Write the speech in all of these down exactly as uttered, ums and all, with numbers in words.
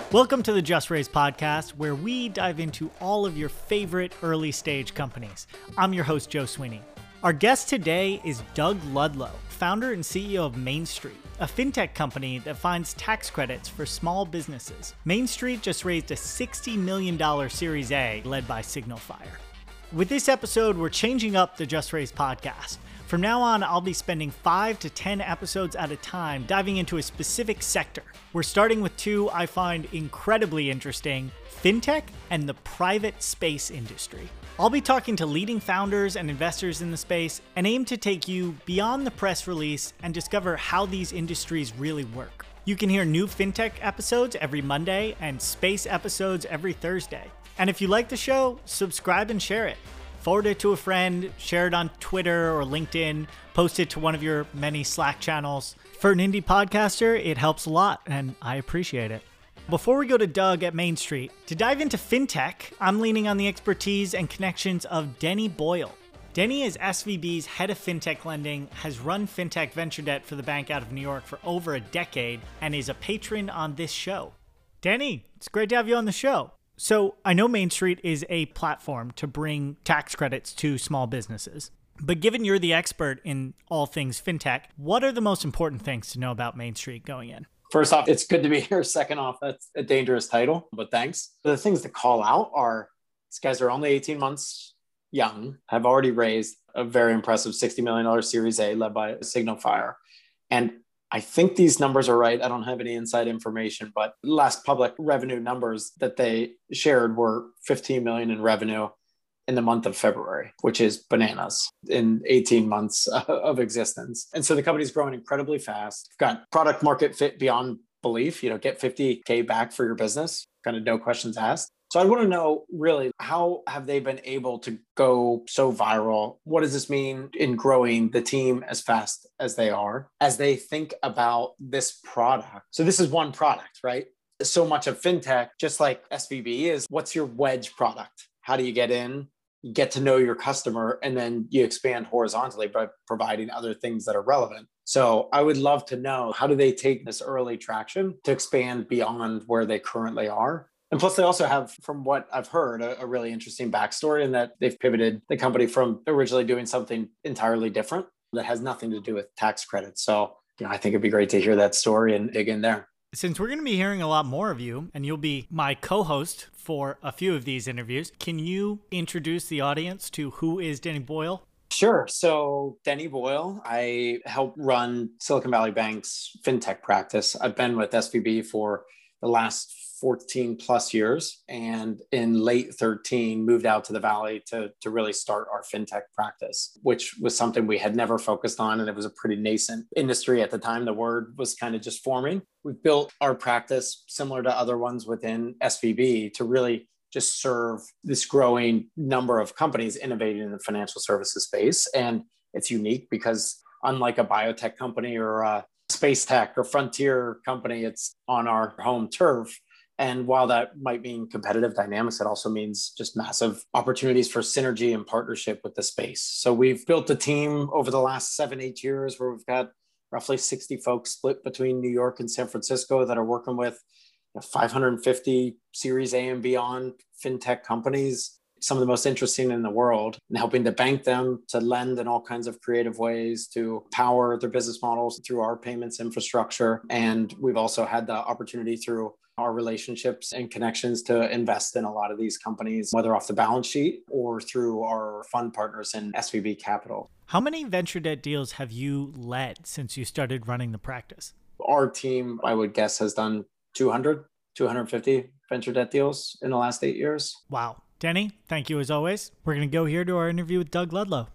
Welcome to the Just Raise podcast, where we dive into all of your favorite early stage companies. I'm your host, Joe Sweeney. Our guest today is Doug Ludlow, founder and C E O of Main Street, a fintech company that finds tax credits for small businesses. Main Street just raised a sixty million dollars Series A led by Signal Fire. With this episode, we're changing up the Just Raise podcast. From now on, I'll be spending five to ten episodes at a time diving into a specific sector. We're starting with two I find incredibly interesting: fintech and the private space industry. I'll be talking to leading founders and investors in the space and aim to take you beyond the press release and discover how these industries really work. You can hear new fintech episodes every Monday and space episodes every Thursday. And if you like the show, subscribe and share it. Forward it to a friend, share it on Twitter or LinkedIn, post it to one of your many Slack channels. For an indie podcaster, it helps a lot, and I appreciate it. Before we go to Doug at Main Street, to dive into fintech, I'm leaning on the expertise and connections of Denny Boyle. Denny is S V B's head of fintech lending, has run fintech venture debt for the bank out of New York for over a decade, and is a patron on this show. Denny, it's great to have you on the show. So I know Main Street is a platform to bring tax credits to small businesses. But given you're the expert in all things fintech, what are the most important things to know about Main Street going in? First off, it's good to be here. Second off, that's a dangerous title, but thanks. The things to call out are these guys are only eighteen months young, have already raised a very impressive sixty million dollars Series A led by Signal Fire. And I think these numbers are right. I don't have any inside information, but last public revenue numbers that they shared were fifteen million in revenue in the month of February, which is bananas in eighteen months of existence. And so the company's growing incredibly fast. Got product market fit beyond belief, you know, get fifty K back for your business, kind of no questions asked. So I want to know really, how have they been able to go so viral? What does this mean in growing the team as fast as they are, as they think about this product? So this is one product, right? So much of fintech, just like S V B, is what's your wedge product? How do you get in, get to know your customer, and then you expand horizontally by providing other things that are relevant? So I would love to know, how do they take this early traction to expand beyond where they currently are? And plus, they also have, from what I've heard, a, a really interesting backstory in that they've pivoted the company from originally doing something entirely different that has nothing to do with tax credits. So, you know, I think it'd be great to hear that story and dig in there. Since we're going to be hearing a lot more of you, and you'll be my co-host for a few of these interviews, can you introduce the audience to who is Denny Boyle? Sure. So Denny Boyle, I help run Silicon Valley Bank's fintech practice. I've been with S V B for the last fourteen plus years, and in late thirteen moved out to the Valley to, to really start our fintech practice, which was something we had never focused on. And it was a pretty nascent industry at the time. The word was kind of just forming. We've built our practice similar to other ones within S V B to really just serve this growing number of companies innovating in the financial services space. And it's unique because unlike a biotech company or a space tech or frontier company, it's on our home turf. And while that might mean competitive dynamics, it also means just massive opportunities for synergy and partnership with the space. So we've built a team over the last seven, eight years where we've got roughly sixty folks split between New York and San Francisco that are working with you know, five hundred fifty Series A and beyond fintech companies, some of the most interesting in the world, and helping to bank them, to lend in all kinds of creative ways, to power their business models through our payments infrastructure. And we've also had the opportunity through our relationships and connections to invest in a lot of these companies, whether off the balance sheet or through our fund partners in S V B Capital. How many venture debt deals have you led since you started running the practice? Our team, I would guess, has done two hundred, two hundred fifty venture debt deals in the last eight years. Wow. Denny, thank you as always. We're going to go here to our interview with Doug Ludlow.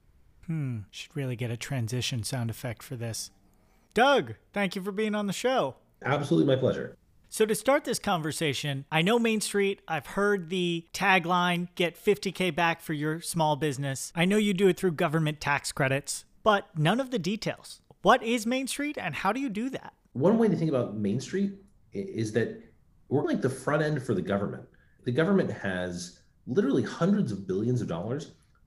Hmm, should really get a transition sound effect for this. Doug, thank you for being on the show. Absolutely my pleasure. So to start this conversation, I know Main Street. I've heard the tagline, get fifty K back for your small business. I know you do it through government tax credits, but none of the details. What is Main Street and how do you do that? One way to think about Main Street is that we're like the front end for the government. The government has literally hundreds of billions of dollars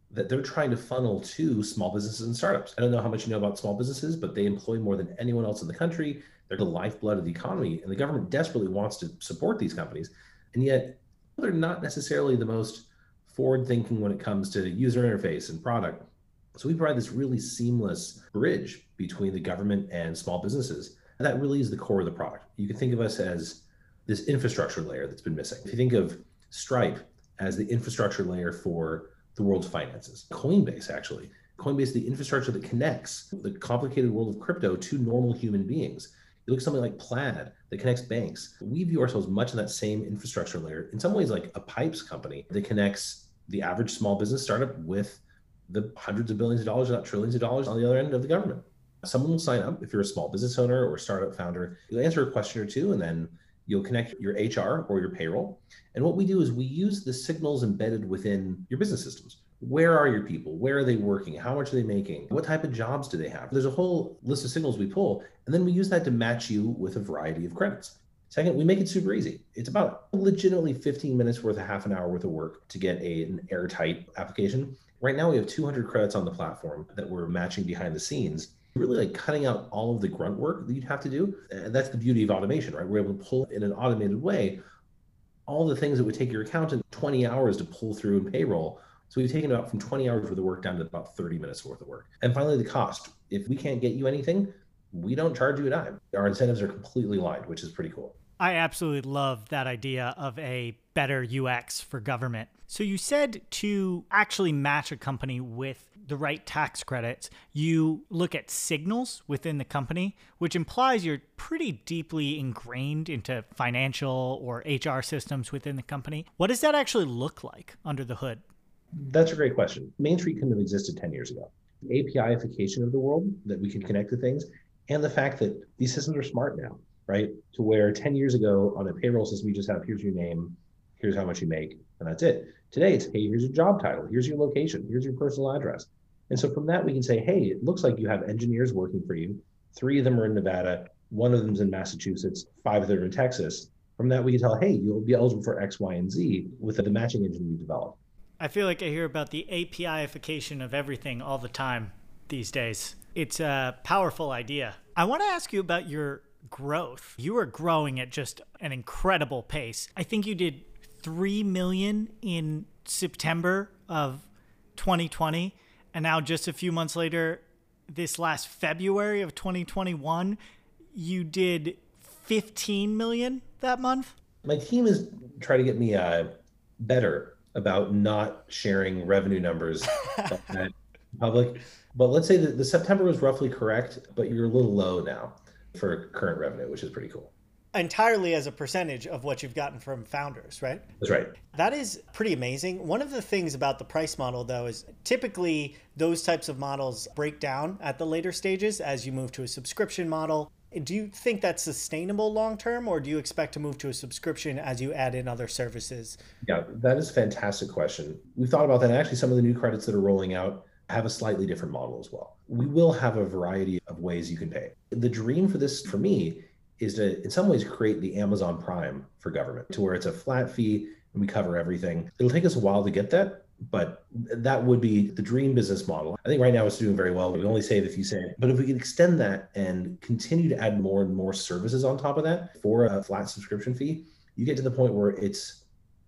that they're trying to funnel to small businesses and startups. I don't know how much you know about small businesses, but they employ more than anyone else in the country. They're the lifeblood of the economy, and the government desperately wants to support these companies. And yet, they're not necessarily the most forward thinking when it comes to user interface and product. So we provide this really seamless bridge between the government and small businesses. And that really is the core of the product. You can think of us as this infrastructure layer that's been missing. If you think of Stripe as the infrastructure layer for the world's finances, Coinbase actually, Coinbase, the infrastructure that connects the complicated world of crypto to normal human beings. You look at something like Plaid that connects banks. We view ourselves much in that same infrastructure layer, in some ways like a pipes company that connects the average small business startup with the hundreds of billions of dollars, if not trillions of dollars on the other end of the government. Someone will sign up if you're a small business owner or startup founder. You'll answer a question or two, and then you'll connect your H R or your payroll. And what we do is we use the signals embedded within your business systems. Where are your people? Where are they working? How much are they making? What type of jobs do they have? There's a whole list of signals we pull, and then we use that to match you with a variety of credits. Second, we make it super easy. It's about legitimately fifteen minutes worth of half an hour worth of work to get a, an airtight application. Right now, we have two hundred credits on the platform that we're matching behind the scenes, really like cutting out all of the grunt work that you'd have to do. And that's the beauty of automation, right? We're able to pull in an automated way all the things that would take your accountant twenty hours to pull through in payroll. So we've taken about from twenty hours worth of work down to about thirty minutes worth of work. And finally, the cost. If we can't get you anything, we don't charge you a dime. Our incentives are completely aligned, which is pretty cool. I absolutely love that idea of a better U X for government. So you said to actually match a company with the right tax credits, you look at signals within the company, which implies you're pretty deeply ingrained into financial or H R systems within the company. What does that actually look like under the hood? That's a great question. Main Street couldn't have existed ten years ago. The APIification of the world, that we can connect to things, and the fact that these systems are smart now, right? To where ten years ago on a payroll system, you just have, here's your name, here's how much you make, and that's it. Today, it's, hey, here's your job title, here's your location, here's your personal address. And so from that, we can say, hey, it looks like you have engineers working for you. Three of them are in Nevada, one of them's in Massachusetts, five of them are in Texas. From that, we can tell, hey, you'll be eligible for X, Y, and Z with the matching engine you develop. I feel like I hear about the APIification of everything all the time these days. It's a powerful idea. I want to ask you about your growth. You are growing at just an incredible pace. I think you did three million in September of twenty twenty. And now just a few months later, this last February of twenty twenty-one, you did fifteen million that month. My team is trying to get me uh, better about not sharing revenue numbers in public. But let's say that the September was roughly correct, but you're a little low now for current revenue, which is pretty cool. Entirely as a percentage of what you've gotten from founders, right? That's right. That is pretty amazing. One of the things about the price model, though, is typically those types of models break down at the later stages as you move to a subscription model. Do you think that's sustainable long-term, or do you expect to move to a subscription as you add in other services? Yeah, that is a fantastic question. We've thought about that. Actually, some of the new credits that are rolling out have a slightly different model as well. We will have a variety of ways you can pay. The dream for this, for me, is to, in some ways, create the Amazon Prime for government, to where it's a flat fee and we cover everything. It'll take us a while to get that, but that would be the dream business model. I think right now it's doing very well. We only save if you say it. But if we can extend that and continue to add more and more services on top of that for a flat subscription fee, you get to the point where it's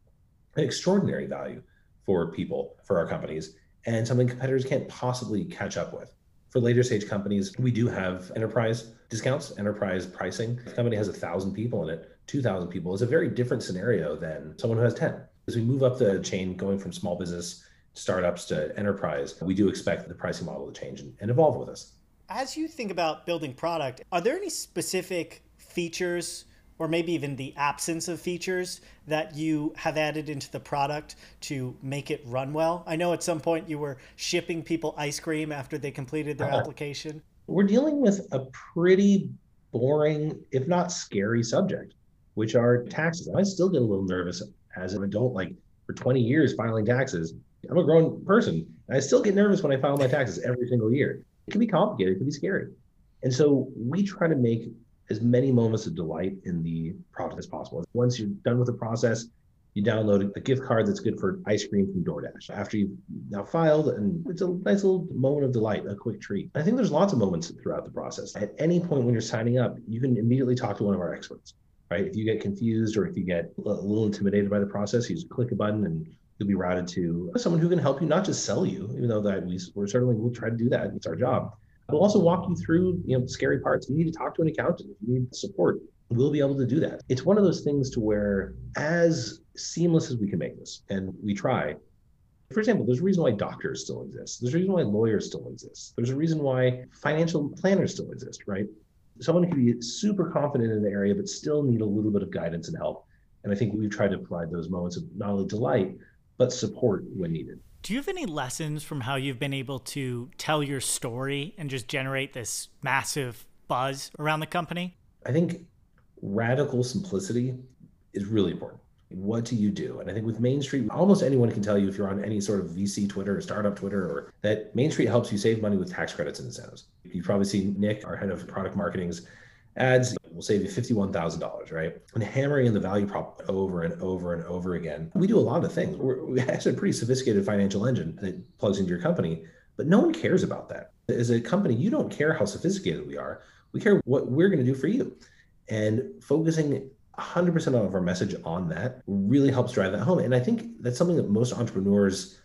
an extraordinary value for people, for our companies, and something competitors can't possibly catch up with. For later stage companies, we do have enterprise discounts, enterprise pricing. If a company has a thousand people in it, two thousand people is a very different scenario than someone who has ten. As we move up the chain, going from small business startups to enterprise, we do expect the pricing model to change and, and evolve with us. As you think about building product, are there any specific features or maybe even the absence of features that you have added into the product to make it run well? I know at some point you were shipping people ice cream after they completed their uh, application. We're dealing with a pretty boring, if not scary subject, which are taxes. I still get a little nervous as an adult, like for twenty years filing taxes. I'm a grown person, and I still get nervous when I file my taxes every single year. It can be complicated, it can be scary. And so we try to make as many moments of delight in the product as possible. Once you're done with the process, You download a gift card that's good for ice cream from DoorDash after you've now filed, and it's a nice little moment of delight, a quick treat. I think there's lots of moments throughout the process. At any point when you're signing up, you can immediately talk to one of our experts, right? If you get confused or if you get a little intimidated by the process, you just click a button and you'll be routed to someone who can help you, not just sell you, even though that we, we're certainly, we'll try to do that. It's our job. We'll also walk you through, you know, scary parts. If you need to talk to an accountant, if you need support, we'll be able to do that. It's one of those things to where, as seamless as we can make this, and we try. For example, there's a reason why doctors still exist. There's a reason why lawyers still exist. There's a reason why financial planners still exist, right? Someone can be super confident in the area, but still need a little bit of guidance and help. And I think we've tried to provide those moments of not only delight, but support when needed. Do you have any lessons from how you've been able to tell your story and just generate this massive buzz around the company? I think radical simplicity is really important. What do you do? And I think with Main Street, almost anyone can tell you if you're on any sort of V C Twitter or startup Twitter, or that Main Street helps you save money with tax credits and incentives. You've probably seen Nick, our head of product marketing's ads will save you fifty-one thousand dollars, right? And hammering in the value prop over and over and over again. We do a lot of things. We're, we have a pretty sophisticated financial engine that plugs into your company, but no one cares about that. As a company, you don't care how sophisticated we are. We care what we're going to do for you. And focusing one hundred percent of our message on that really helps drive that home. And I think that's something that most entrepreneurs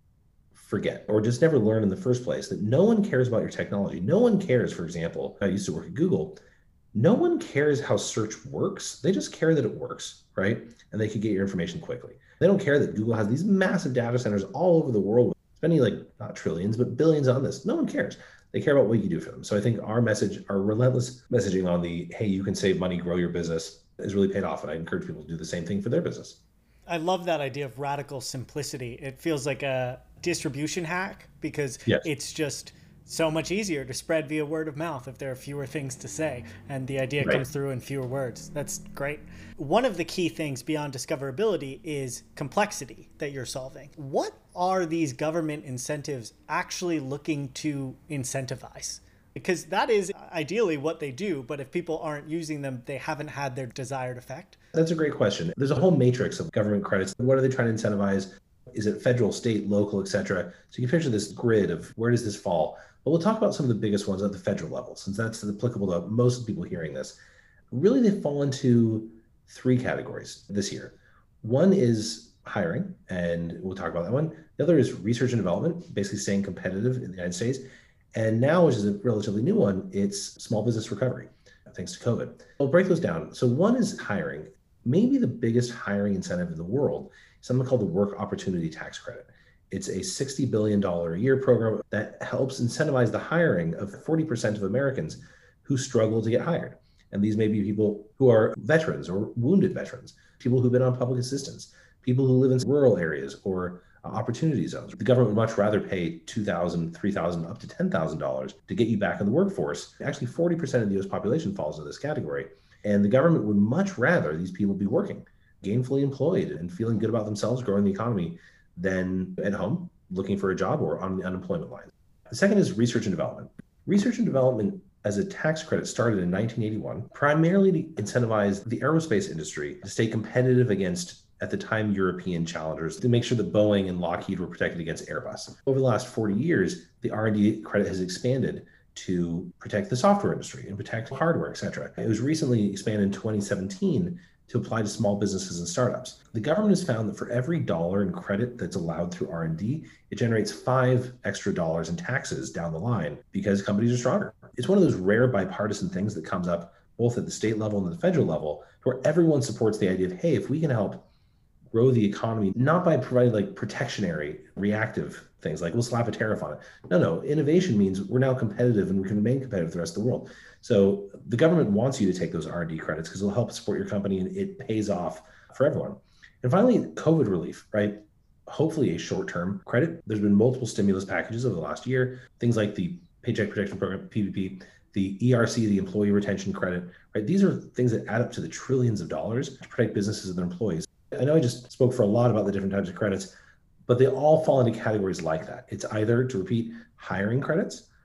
forget or just never learn in the first place, that no one cares about your technology. No one cares, for example, I used to work at Google. No one cares how search works. They just care that it works, right? And they can get your information quickly. They don't care that Google has these massive data centers all over the world, spending like not trillions, but billions on this. No one cares. They care about what you do for them. So I think our message, our relentless messaging on the, hey, you can save money, grow your business, has really paid off. And I encourage people to do the same thing for their business. I love that idea of radical simplicity. It feels like a distribution hack because yes. It's just so much easier to spread via word of mouth if there are fewer things to say and the idea right. comes through in fewer words. That's great. One of the key things beyond discoverability is complexity that you're solving. What are these government incentives actually looking to incentivize? Because that is ideally what they do, but if people aren't using them, they haven't had their desired effect. That's a great question. There's a whole matrix of government credits. What are they trying to incentivize? Is it federal, state, local, et cetera? So you can picture this grid of where does this fall? But we'll talk about some of the biggest ones at the federal level, since that's applicable to most of the people hearing this. Really, they fall into three categories this year. One is hiring, and we'll talk about that one. The other is research and development, basically staying competitive in the United States. And now, which is a relatively new one, it's small business recovery, thanks to COVID. I'll break those down. So one is hiring. Maybe the biggest hiring incentive in the world is something called the Work Opportunity Tax Credit. It's a sixty billion dollars a year program that helps incentivize the hiring of forty percent of Americans who struggle to get hired. And these may be people who are veterans or wounded veterans, people who've been on public assistance, people who live in rural areas or opportunity zones. The government would much rather pay two thousand dollars, three thousand dollars, up to ten thousand dollars to get you back in the workforce. Actually, forty percent of the U S population falls into this category. And the government would much rather these people be working, gainfully employed and feeling good about themselves, growing the economy, than at home looking for a job or on the unemployment line. The second is research and development. Research and development as a tax credit started in nineteen eighty-one, primarily to incentivize the aerospace industry to stay competitive against, at the time, European challengers, to make sure that Boeing and Lockheed were protected against Airbus. Over the last forty years, the R and D credit has expanded to protect the software industry and protect hardware, et cetera. It was recently expanded in twenty seventeen to apply to small businesses and startups. The government has found that for every dollar in credit that's allowed through R and D, it generates five extra dollars in taxes down the line because companies are stronger. It's one of those rare bipartisan things that comes up both at the state level and the federal level, where everyone supports the idea of, hey, if we can help grow the economy, not by providing like protectionary, reactive things like we'll slap a tariff on it. No, no, innovation means we're now competitive and we can remain competitive with the rest of the world. So the government wants you to take those R and D credits because it'll help support your company and it pays off for everyone. And finally, COVID relief, right? Hopefully a short-term credit. There's been multiple stimulus packages over the last year, things like the Paycheck Protection Program, P P P, the E R C, the Employee Retention Credit, right? These are things that add up to the trillions of dollars to protect businesses and their employees. I know I just spoke for a lot about the different types of credits, but they all fall into categories like that. It's either, to repeat, hiring credits,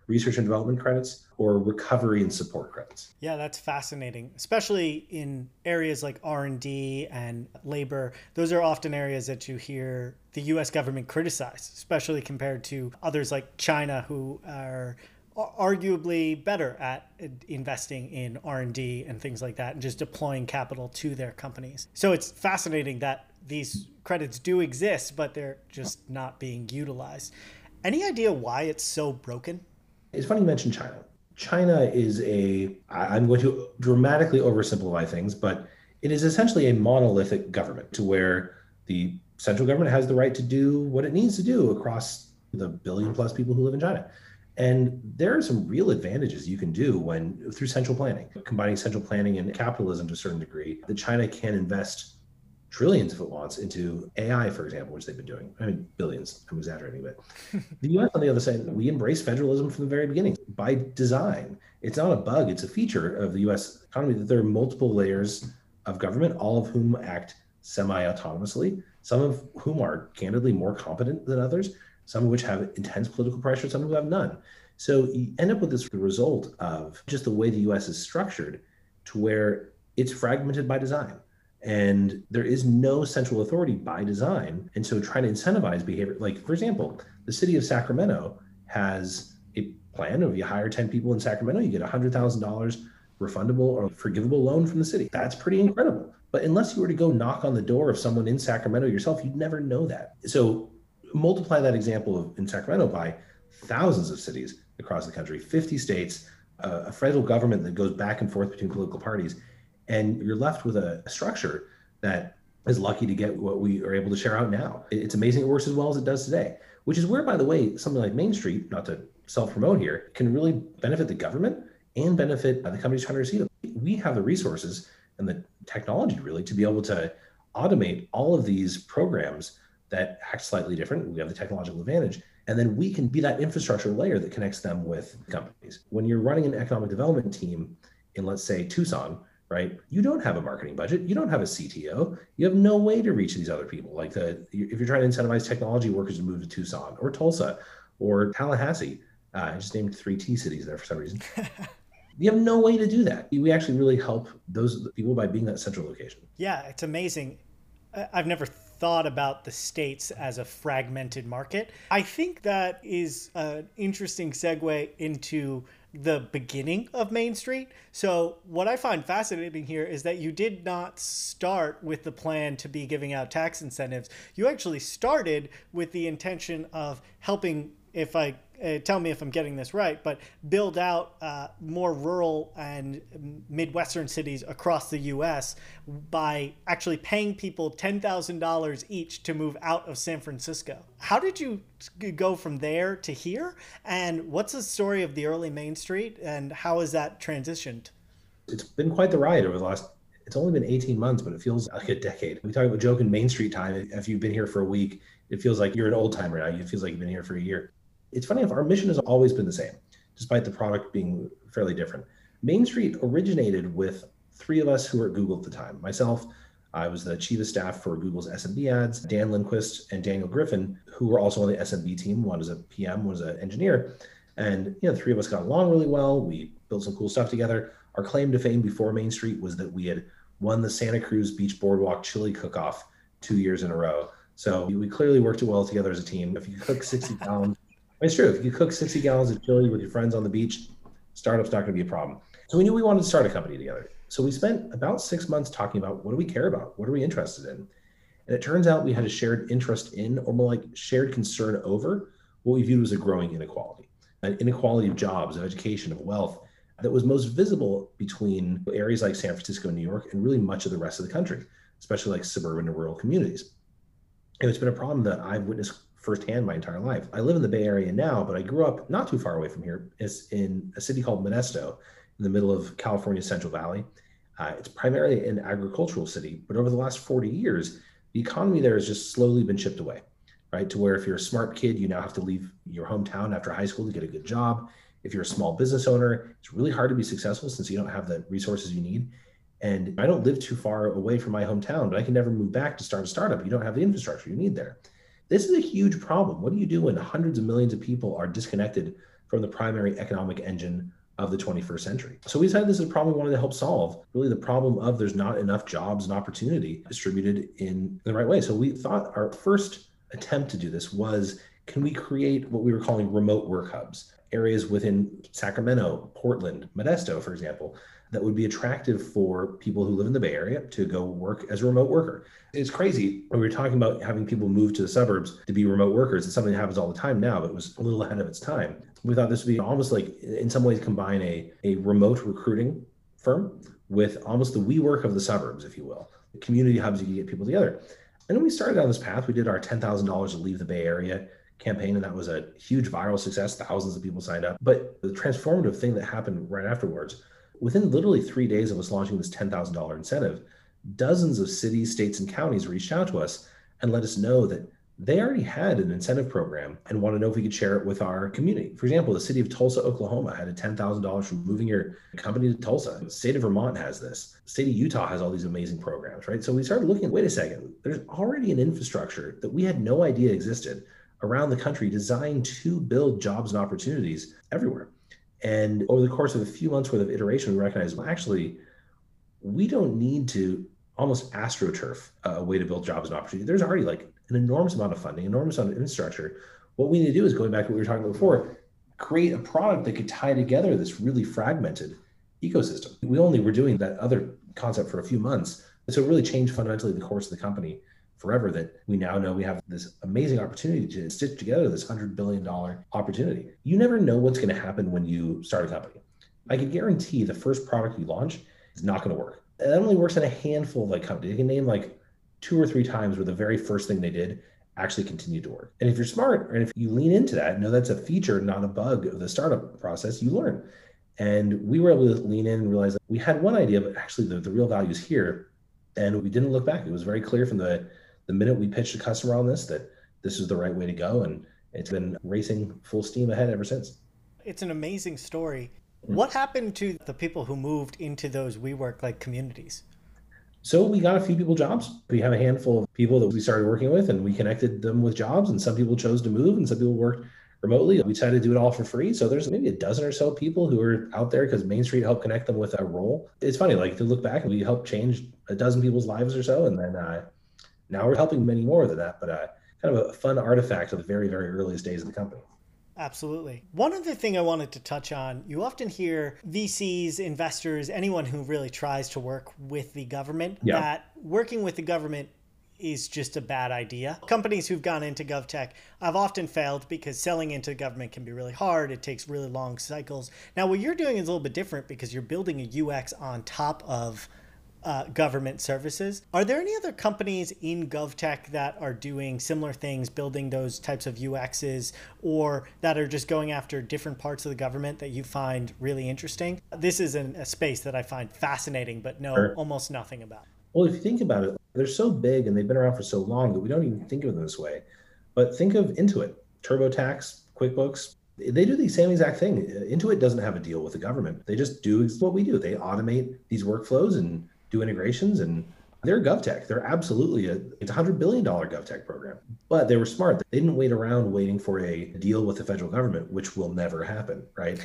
research and development credits or recovery and support credits. Yeah, that's fascinating, especially in areas like R and D and labor. Those are often areas that you hear the U S government criticize, especially compared to others like China, who are arguably better at investing in R and D and things like that and just deploying capital to their companies. So it's fascinating that these credits do exist, but they're just not being utilized. Any idea why it's so broken? It's funny you mentioned China. China is a, I'm going to dramatically oversimplify things, but it is essentially a monolithic government to where the central government has the right to do what it needs to do across the billion plus people who live in China. And there are some real advantages you can do when through central planning, combining central planning and capitalism to a certain degree, that China can invest trillions if it wants into A I, for example, which they've been doing. I mean, billions, I'm exaggerating, but the U S on the other side, we embrace federalism from the very beginning by design. It's not a bug, it's a feature of the U S economy that there are multiple layers of government, all of whom act semi-autonomously, some of whom are candidly more competent than others, some of which have intense political pressure, some who have none. So you end up with this result of just the way the U S is structured to where it's fragmented by design. And there is no central authority by design. And so trying to incentivize behavior, like for example, the city of Sacramento has a plan of you hire ten people in Sacramento, you get one hundred thousand dollars refundable or forgivable loan from the city. That's pretty incredible. But unless you were to go knock on the door of someone in Sacramento yourself, you'd never know that. So multiply that example of in Sacramento by thousands of cities across the country, fifty states, uh, a federal government that goes back and forth between political parties. And you're left with a, a structure that is lucky to get what we are able to share out now. It's amazing it works as well as it does today, which is where, by the way, something like Main Street, not to self-promote here, can really benefit the government and benefit the companies trying to receive it. We have the resources and the technology really to be able to automate all of these programs that act slightly different. We have the technological advantage. And then we can be that infrastructure layer that connects them with companies. When you're running an economic development team in, let's say, Tucson, right? You don't have a marketing budget. You don't have a C T O. You have no way to reach these other people. Like the, if you're trying to incentivize technology workers to move to Tucson or Tulsa or Tallahassee, uh, I just named three T cities there for some reason. You have no way to do that. We actually really help those people by being that central location. Yeah, it's amazing. I've never thought about the states as a fragmented market. I think that is an interesting segue into the beginning of Main Street. So what I find fascinating here is that you did not start with the plan to be giving out tax incentives. You actually started with the intention of helping, if I uh, tell me if I'm getting this right, but build out uh, more rural and Midwestern cities across the U S by actually paying people ten thousand dollars each to move out of San Francisco. How did you go from there to here? And what's the story of the early Main Street and how has that transitioned? It's been quite the ride over the last, it's only been eighteen months, but it feels like a decade. We talk about joking Main Street time. If you've been here for a week, it feels like you're an old timer now. It feels like you've been here for a year. It's funny enough, our mission has always been the same, despite the product being fairly different. Main Street originated with three of us who were at Google at the time. Myself, I was the chief of staff for Google's S M B ads, Dan Lindquist and Daniel Griffin, who were also on the S M B team. One was a P M, one was an engineer. And you know, the three of us got along really well. We built some cool stuff together. Our claim to fame before Main Street was that we had won the Santa Cruz Beach Boardwalk Chili Cook-Off two years in a row. So we clearly worked well together as a team. If you cook sixty gallons, it's true. If you cook sixty gallons of chili with your friends on the beach, startup's not going to be a problem. So we knew we wanted to start a company together. So we spent about six months talking about what do we care about? What are we interested in? And it turns out we had a shared interest in, or more like shared concern over, what we viewed as a growing inequality, an inequality of jobs, of education, of wealth that was most visible between areas like San Francisco and New York and really much of the rest of the country, especially like suburban and rural communities. And it's been a problem that I've witnessed firsthand my entire life. I live in the Bay Area now, but I grew up not too far away from here. It's in a city called Modesto in the middle of California's Central Valley. Uh, it's primarily an agricultural city, but over the last forty years, the economy there has just slowly been chipped away, right? To where if you're a smart kid, you now have to leave your hometown after high school to get a good job. If you're a small business owner, it's really hard to be successful since you don't have the resources you need. And I don't live too far away from my hometown, but I can never move back to start a startup. You don't have the infrastructure you need there. This is a huge problem. What do you do when hundreds of millions of people are disconnected from the primary economic engine of the twenty-first century. So we decided this is a problem we wanted to help solve, really the problem of there's not enough jobs and opportunity distributed in the right way. So we thought our first attempt to do this was, can we create what we were calling remote work hubs, areas within Sacramento, Portland, Modesto, for example, that would be attractive for people who live in the Bay Area to go work as a remote worker. It's crazy. When we were talking about having people move to the suburbs to be remote workers, it's something that happens all the time now, but it was a little ahead of its time. We thought this would be almost like, in some ways, combine a, a remote recruiting firm with almost the WeWork of the suburbs, if you will, the community hubs you can get people together. And when we started down this path, we did our ten thousand dollars to leave the Bay Area campaign, and that was a huge viral success. Thousands of people signed up. But the transformative thing that happened right afterwards, within literally three days of us launching this ten thousand dollars incentive, dozens of cities, states, and counties reached out to us and let us know that they already had an incentive program and want to know if we could share it with our community. For example, the city of Tulsa, Oklahoma had a ten thousand dollars for moving your company to Tulsa. The state of Vermont has this. The state of Utah has all these amazing programs, right? So we started looking, wait a second, there's already an infrastructure that we had no idea existed around the country designed to build jobs and opportunities everywhere. And over the course of a few months worth of iteration, we recognized, well, actually, we don't need to almost astroturf a way to build jobs and opportunity. There's already like an enormous amount of funding, enormous amount of infrastructure. What we need to do is, going back to what we were talking about before, create a product that could tie together this really fragmented ecosystem. We only were doing that other concept for a few months. And so it really changed fundamentally the course of the company forever, that we now know we have this amazing opportunity to stitch together this one hundred billion dollars opportunity. You never know what's going to happen when you start a company. I can guarantee the first product you launch is not going to work. It only works in a handful of like companies. You can name like two or three times where the very first thing they did actually continued to work. And if you're smart, and if you lean into that, know that's a feature, not a bug of the startup process, you learn. And we were able to lean in and realize that we had one idea, but actually the, the real value is here. And we didn't look back. It was very clear from the, the minute we pitched a customer on this that this is the right way to go. And it's been racing full steam ahead ever since. It's an amazing story. What happened to the people who moved into those WeWork like communities? So we got a few people jobs. We have a handful of people that we started working with, and we connected them with jobs, and some people chose to move and some people worked remotely. We decided to do it all for free. So there's maybe a dozen or so people who are out there because Main Street helped connect them with a role. It's funny, like to look back, we helped change a dozen people's lives or so. And then uh, now we're helping many more than that, but uh, kind of a fun artifact of the very, very earliest days of the company. Absolutely. One other thing I wanted to touch on, you often hear V Cs, investors, anyone who really tries to work with the government, yeah. that working with the government is just a bad idea. Companies who've gone into GovTech have often failed because selling into the government can be really hard. It takes really long cycles. Now, what you're doing is a little bit different because you're building a U X on top of Uh, government services. Are there any other companies in GovTech that are doing similar things, building those types of U Xs, or that are just going after different parts of the government that you find really interesting? This is an, a space that I find fascinating, but know sure. almost nothing about. Well, if you think about it, they're so big and they've been around for so long that we don't even think of them this way. But think of Intuit, TurboTax, QuickBooks. They do the same exact thing. Intuit doesn't have a deal with the government. They just do what we do. They automate these workflows and do integrations, and they're GovTech. They're absolutely a, it's a one hundred billion dollars GovTech program. But they were smart. They didn't wait around waiting for a deal with the federal government, which will never happen, right?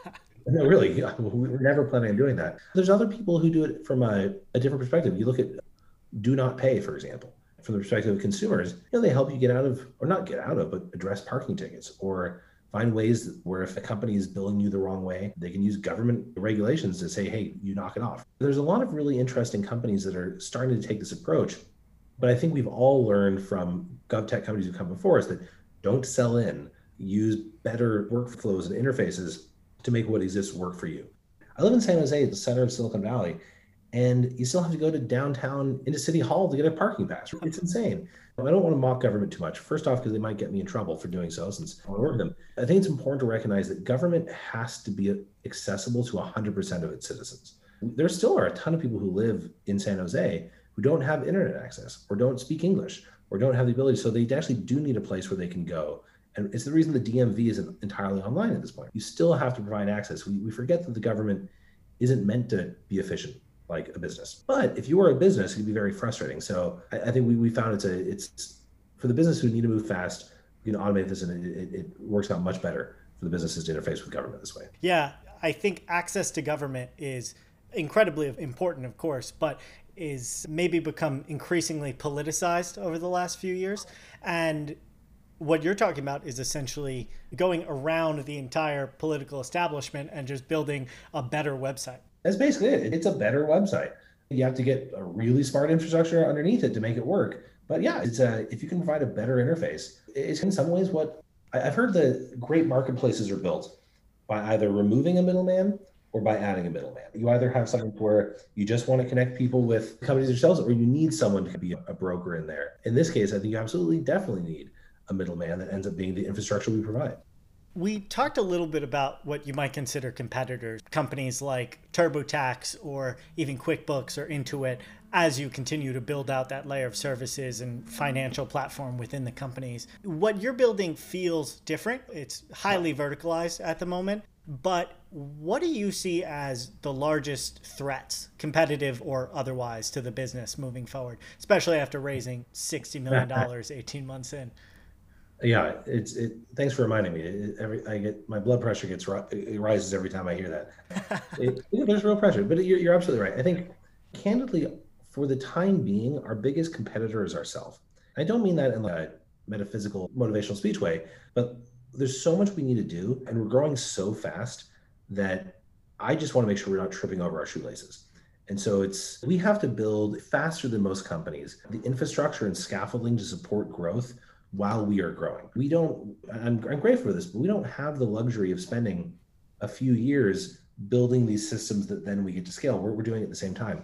No, really, we're never planning on doing that. There's other people who do it from a, a different perspective. You look at Do Not Pay, for example. From the perspective of consumers, you know, they help you get out of, or not get out of, but address parking tickets, or find ways where if a company is billing you the wrong way, they can use government regulations to say, hey, you knock it off. There's a lot of really interesting companies that are starting to take this approach. But I think we've all learned from GovTech companies who come before us that don't sell in, use better workflows and interfaces to make what exists work for you. I live in San Jose, at the center of Silicon Valley, and you still have to go to downtown into City Hall to get a parking pass. It's insane. I don't want to mock government too much. First off, because they might get me in trouble for doing so, since I work with them. I think it's important to recognize that government has to be accessible to one hundred percent of its citizens. There still are a ton of people who live in San Jose who don't have internet access, or don't speak English, or don't have the ability. So they actually do need a place where they can go. And it's the reason the D M V isn't entirely online at this point. You still have to provide access. We, we forget that the government isn't meant to be efficient like a business. But if you were a business, it'd be very frustrating. So I, I think we, we found it's a, it's for the business who need to move fast, you can automate this and it, it, it works out much better for the businesses to interface with government this way. Yeah, I think access to government is incredibly important, of course, but is maybe become increasingly politicized over the last few years. And what you're talking about is essentially going around the entire political establishment and just building a better website. That's basically it. It's a better website. You have to get a really smart infrastructure underneath it to make it work. But yeah, it's a, if you can provide a better interface, it's in some ways what I've heard that great marketplaces are built by either removing a middleman or by adding a middleman. You either have something where you just want to connect people with companies themselves, or you need someone to be a broker in there. In this case, I think you absolutely definitely need a middleman that ends up being the infrastructure we provide. We talked a little bit about what you might consider competitors, companies like TurboTax or even QuickBooks or Intuit, as you continue to build out that layer of services and financial platform within the companies. What you're building feels different. It's highly verticalized at the moment, but what do you see as the largest threats, competitive or otherwise, to the business moving forward, especially after raising sixty million dollars eighteen months in? Yeah, it's it. Thanks for reminding me. It, every I get my blood pressure gets it rises every time I hear that. it, it, there's real pressure, but you're you're absolutely right. I think, candidly, for the time being, our biggest competitor is ourselves. I don't mean that in like a metaphysical, motivational speech way, but there's so much we need to do, and we're growing so fast that I just want to make sure we're not tripping over our shoelaces. And so it's we have to build faster than most companies the infrastructure and scaffolding to support growth while we are growing. We don't, I'm, I'm grateful for this, but we don't have the luxury of spending a few years building these systems that then we get to scale. We're, we're doing it at the same time.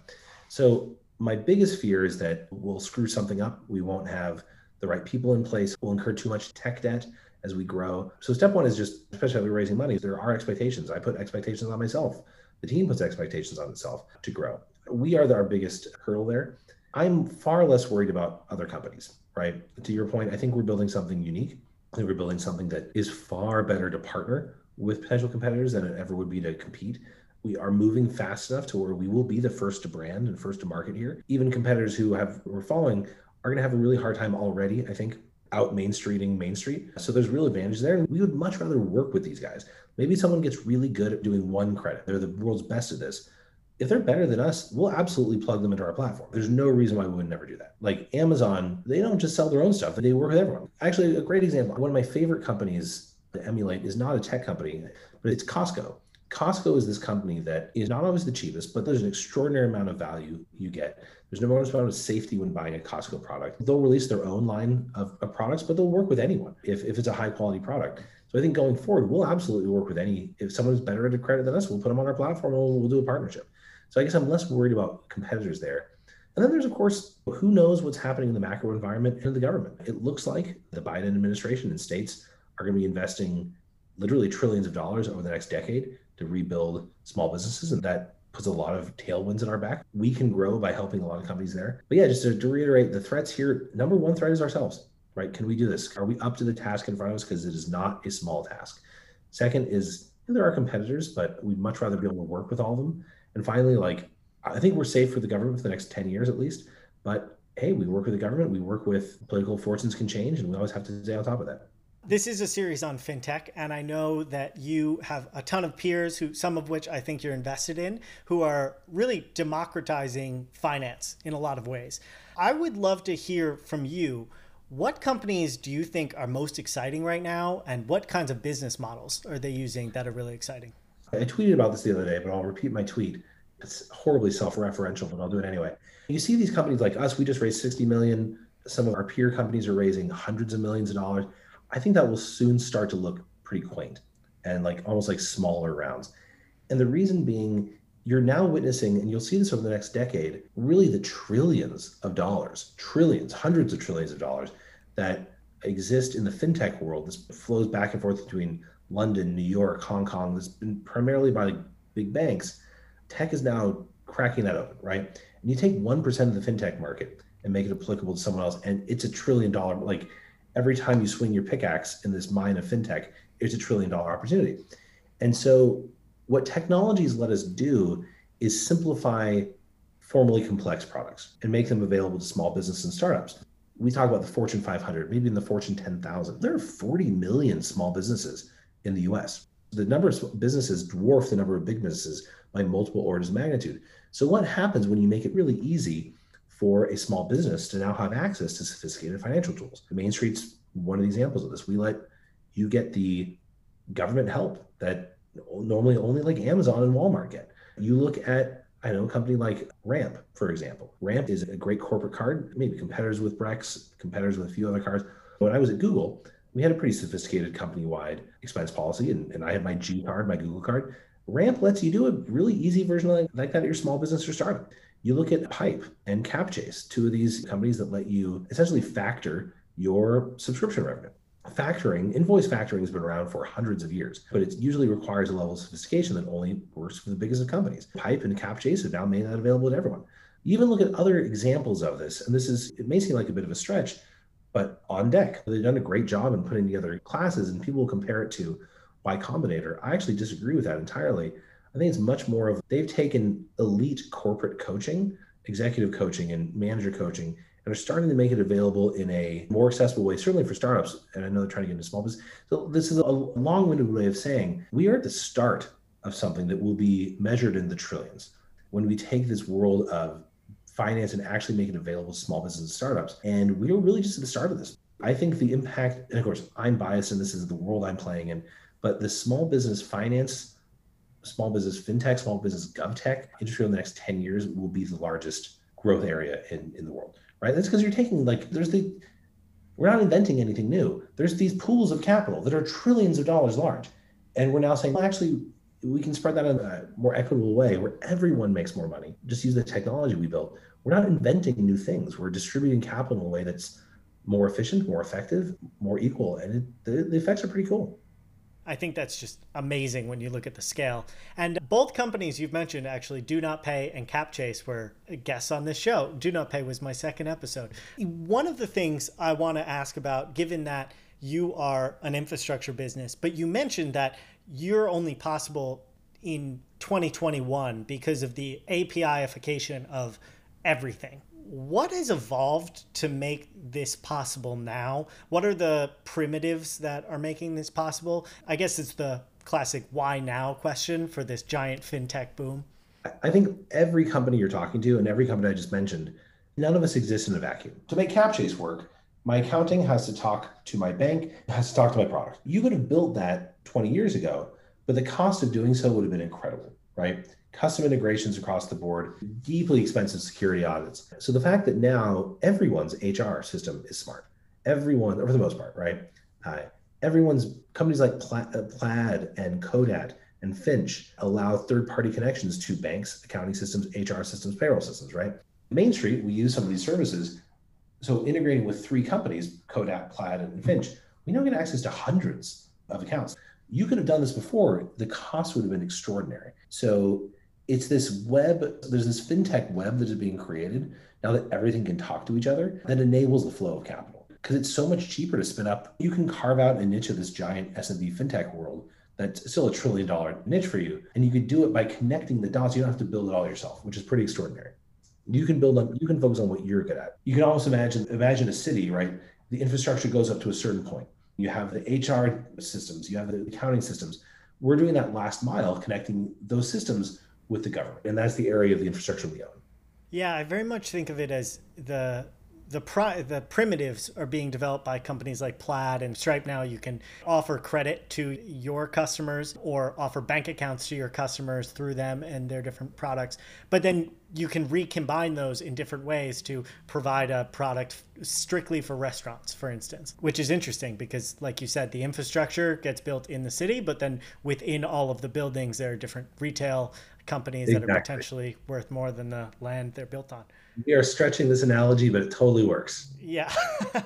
So my biggest fear is that we'll screw something up. We won't have the right people in place. We'll incur too much tech debt as we grow. So step one is just, especially as we're raising money, there are expectations. I put expectations on myself. The team puts expectations on itself to grow. We are the, our biggest hurdle there. I'm far less worried about other companies. Right. To your point, I think we're building something unique. I think we're building something that is far better to partner with potential competitors than it ever would be to compete. We are moving fast enough to where we will be the first to brand and first to market here. Even competitors who have we're following are going to have a really hard time already, I think, out Main Streeting Main Street. So there's real advantage there. And we would much rather work with these guys. Maybe someone gets really good at doing one credit. They're the world's best at this. If they're better than us, we'll absolutely plug them into our platform. There's no reason why we would never do that. Like Amazon, they don't just sell their own stuff. They work with everyone. Actually, a great example, one of my favorite companies to emulate is not a tech company, but it's Costco. Costco is this company that is not always the cheapest, but there's an extraordinary amount of value you get. There's no amount of safety when buying a Costco product. They'll release their own line of, of products, but they'll work with anyone if, if it's a high quality product. So I think going forward, we'll absolutely work with any, if someone's better at a credit than us, we'll put them on our platform and we'll, we'll do a partnership. So I guess I'm less worried about competitors there. And then there's, of course, who knows what's happening in the macro environment and in the government. It looks like the Biden administration and states are going to be investing literally trillions of dollars over the next decade to rebuild small businesses. And that puts a lot of tailwinds in our back. We can grow by helping a lot of companies there. But yeah, just to, to reiterate, the threats here, number one threat is ourselves, right? Can we do this? Are we up to the task in front of us? Because it is not a small task. Second is, there are competitors, but we'd much rather be able to work with all of them. And finally, like, I think we're safe for the government for the next ten years at least. But hey, we work with the government, we work with political fortunes can change, and we always have to stay on top of that. This is a series on fintech, and I know that you have a ton of peers, who, some of which I think you're invested in, who are really democratizing finance in a lot of ways. I would love to hear from you. What companies do you think are most exciting right now, and what kinds of business models are they using that are really exciting? I tweeted about this the other day, but I'll repeat my tweet. It's horribly self-referential, but I'll do it anyway. You see these companies like us, we just raised sixty million. Some of our peer companies are raising hundreds of millions of dollars. I think that will soon start to look pretty quaint and like almost like smaller rounds. And the reason being, you're now witnessing, and you'll see this over the next decade, really the trillions of dollars, trillions, hundreds of trillions of dollars that exist in the fintech world. This flows back and forth between London, New York, Hong Kong. This has been primarily by the big banks. Tech is now cracking that open, right? And you take one percent of the fintech market and make it applicable to someone else, and it's a trillion dollar, like every time you swing your pickaxe in this mine of fintech, it's a trillion dollar opportunity. And so what technologies let us do is simplify formally complex products and make them available to small business and startups. We talk about the Fortune five hundred, maybe in the Fortune ten thousand. There are forty million small businesses in the U S. The number of businesses dwarf the number of big businesses by multiple orders of magnitude. So what happens when you make it really easy for a small business to now have access to sophisticated financial tools? Main Street's one of the examples of this. We let you get the government help that normally only like Amazon and Walmart get. You look at, I know, a company like Ramp, for example. Ramp is a great corporate card, maybe competitors with Brex, competitors with a few other cards. When I was at Google, we had a pretty sophisticated company-wide expense policy, and, and I had my G card, my Google card. Ramp lets you do a really easy version like, like that at your small business or startup. You look at Pipe and CapChase, two of these companies that let you essentially factor your subscription revenue. Factoring, invoice factoring has been around for hundreds of years, but it usually requires a level of sophistication that only works for the biggest of companies. Pipe and CapChase have now made that available to everyone. You even look at other examples of this, and this is, it may seem like a bit of a stretch, but On Deck, they've done a great job in putting together classes, and people will compare it to Y Combinator. I actually disagree with that entirely. I think it's much more of, they've taken elite corporate coaching, executive coaching, and manager coaching, and are starting to make it available in a more accessible way, certainly for startups. And I know they're trying to get into small business. So this is a long-winded way of saying we are at the start of something that will be measured in the trillions. When we take this world of finance and actually make it available to small business and startups. And we are really just at the start of this. I think the impact, and of course, I'm biased and this is the world I'm playing in, but the small business finance, small business fintech, small business govtech industry in the next ten years will be the largest growth area in, in the world. Right? That's because you're taking like, there's the, we're not inventing anything new. There's these pools of capital that are trillions of dollars large. And we're now saying, well, actually, we can spread that in a more equitable way where everyone makes more money. Just use the technology we built. We're not inventing new things. We're distributing capital in a way that's more efficient, more effective, more equal. And it, the, the effects are pretty cool. I think that's just amazing when you look at the scale. And both companies you've mentioned actually, Do Not Pay and CapChase, were guests on this show. Do Not Pay was my second episode. One of the things I want to ask about, given that you are an infrastructure business, but you mentioned that you're only possible in twenty twenty-one because of the A P I-ification of everything. What has evolved to make this possible now? What are the primitives that are making this possible? I guess it's the classic why now question for this giant fintech boom. I think every company you're talking to and every company I just mentioned, none of us exist in a vacuum. To make CapChase work, my accounting has to talk to my bank, has to talk to my product. You could have built that twenty years ago, but the cost of doing so would have been incredible, right? Custom integrations across the board, deeply expensive security audits. So the fact that now everyone's H R system is smart, everyone, or for the most part, right? Uh, everyone's companies like Pla- uh, Plaid and Codat and Finch allow third-party connections to banks, accounting systems, H R systems, payroll systems, right? Main Street, we use some of these services. So integrating with three companies, Codat, Plaid, and Finch, we now get access to hundreds of accounts. You could have done this before, the cost would have been extraordinary. So it's this web, there's this fintech web that is being created now that everything can talk to each other that enables the flow of capital. Because it's so much cheaper to spin up. You can carve out a niche of this giant S M B fintech world that's still a trillion dollar niche for you. And you could do it by connecting the dots. You don't have to build it all yourself, which is pretty extraordinary. You can build on, you can focus on what you're good at. You can also imagine, imagine a city, right? The infrastructure goes up to a certain point. You have the H R systems, you have the accounting systems. We're doing that last mile, connecting those systems with the government. And that's the area of the infrastructure we own. Yeah, I very much think of it as the the pri- the primitives are being developed by companies like Plaid and Stripe. Now you can offer credit to your customers or offer bank accounts to your customers through them and their different products. But then you can recombine those in different ways to provide a product strictly for restaurants, for instance, which is interesting because, like you said, the infrastructure gets built in the city, but then within all of the buildings, there are different retail companies exactly. that are potentially worth more than the land they're built on. We are stretching this analogy, but it totally works. Yeah.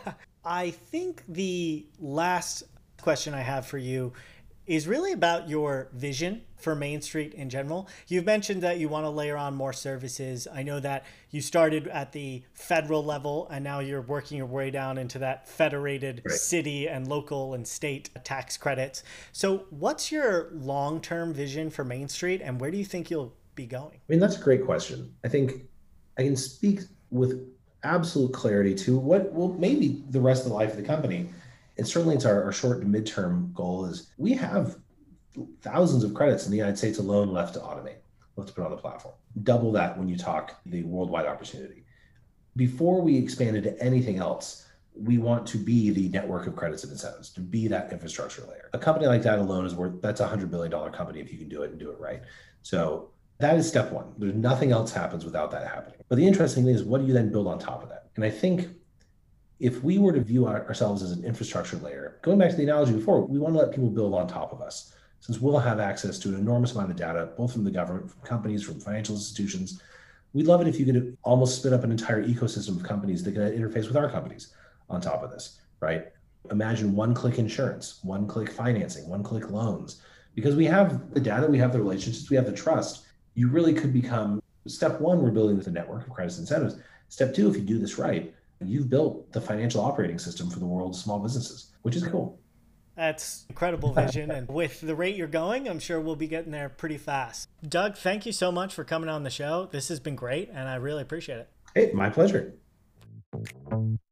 I think the last question I have for you is really about your vision for Main Street in general. You've mentioned that you want to layer on more services. I know that you started at the federal level and now you're working your way down into that federated right. city and local and state tax credits. So what's your long-term vision for Main Street and where do you think you'll be going? I mean, that's a great question. I think I can speak with absolute clarity to what will maybe the rest of the life of the company. And certainly it's our, our short to midterm goal is we have thousands of credits in the United States alone left to automate, left to put on the platform. Double that when you talk the worldwide opportunity. Before we expand into anything else, we want to be the network of credits and incentives, to be that infrastructure layer. A company like that alone is worth, that's a one hundred billion dollars company if you can do it and do it right. So that is step one. There's nothing else happens without that happening. But the interesting thing is, what do you then build on top of that? And I think if we were to view our, ourselves as an infrastructure layer, going back to the analogy before, we want to let people build on top of us, since we'll have access to an enormous amount of data, both from the government, from companies, from financial institutions. We'd love it if you could almost spin up an entire ecosystem of companies that can interface with our companies on top of this, right? Imagine one-click insurance, one-click financing, one-click loans. Because we have the data, we have the relationships, we have the trust, you really could become, step one, we're building the network of credits and incentives. Step two, if you do this right, you've built the financial operating system for the world's small businesses, which is cool. That's incredible vision. And with the rate you're going, I'm sure we'll be getting there pretty fast. Doug, thank you so much for coming on the show. This has been great, and I really appreciate it. Hey, my pleasure.